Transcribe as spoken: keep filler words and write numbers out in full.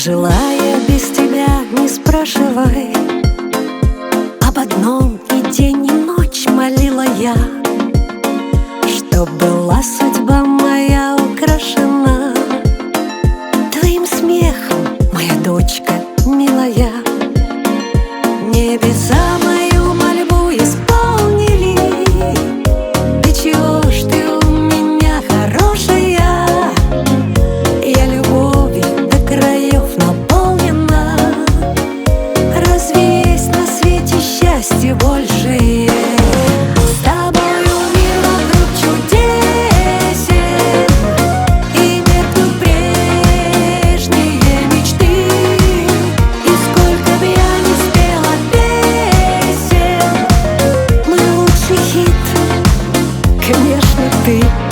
Жила я без тебя, не спрашивай. Об одном и день, и ночь молила я, чтоб была судьба моя украшена твоим смехом, моя дочка милая. Небеса мою мольбу исполнили. Для чего ж ты у меня хорошая? Я любовью до краев наполнена. Разве есть на свете счастье большее? С тобою мир вокруг чудесен, и меркнут прежние мечты. И сколько б я ни спела песен, мой лучший хит, конечно, ты.